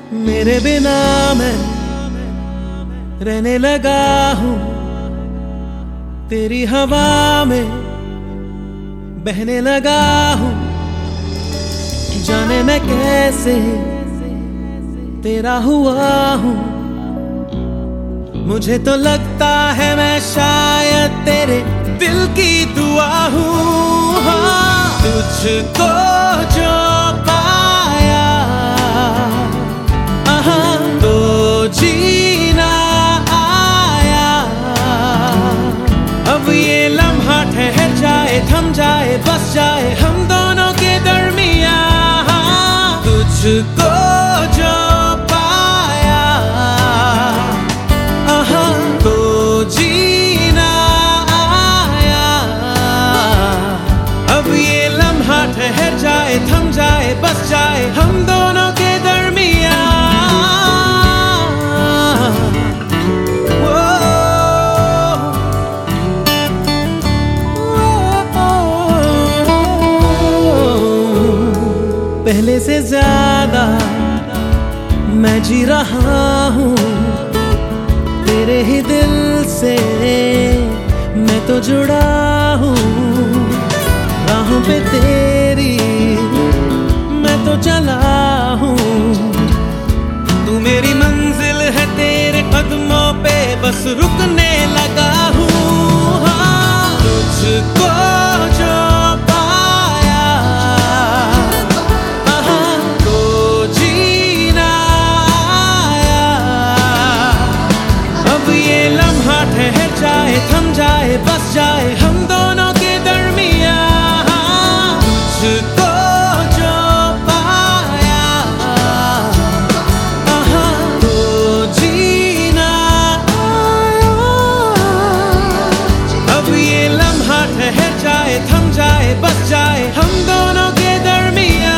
मेरे बिना मैं रहने लगा हूँ, तेरी हवा में बहने लगा हूँ। जाने मैं कैसे तेरा हुआ हूँ, मुझे तो लगता है मैं शायद तेरे दिल की दुआ हूँ। हाँ, तुझको जो पाया तो जीना आया। अब ये लम्हा ठहर जाए, थम जाए, बस जाए हम दोनों के दरमियां। तुझको जो पाया तो जीना आया। अब ये लम्हा ठहर जाए, थम जाए, बस जाए हम दोनों के दरमियां। पहले से ज्यादा मैं जी रहा हूँ, तेरे ही दिल से मैं तो जुड़ा हूँ। राहों पे तेरी मैं तो चला हूँ, तू मेरी मंजिल है, तेरे कदमों पे बस रुकने लगा हूँ। हाँ, तुझको जो ठहर जाए, थम जाए, बस जाए हम दोनों के दरमियां। तुझको जो पाया तो जीना आया। अब ये लम्हा ठहर जाए, थम जाए, बस जाए हम दोनों के दरमियां।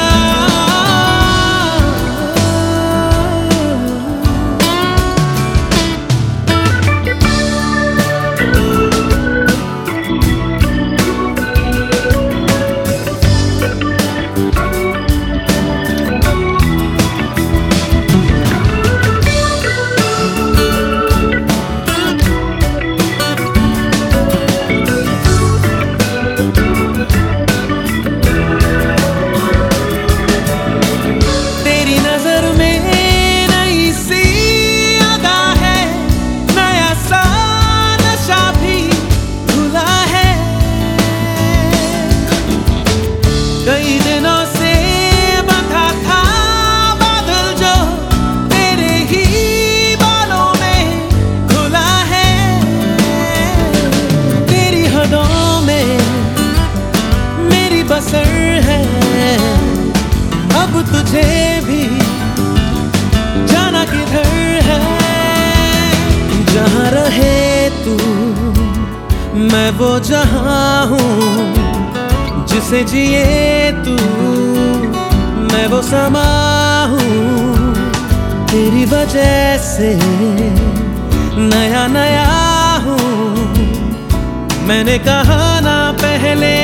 कई दिनों से बंधा था बादल जो तेरे ही बालों में खुला है। तेरी हदों में मेरी बसर है, अब तुझे भी जाना किधर है। जहाँ रहे तू मैं वो जहाँ हूँ, जिसे जिए तू मैं वो समा हूँ। तेरी वजह से नया नया हूँ, मैंने कहा ना पहले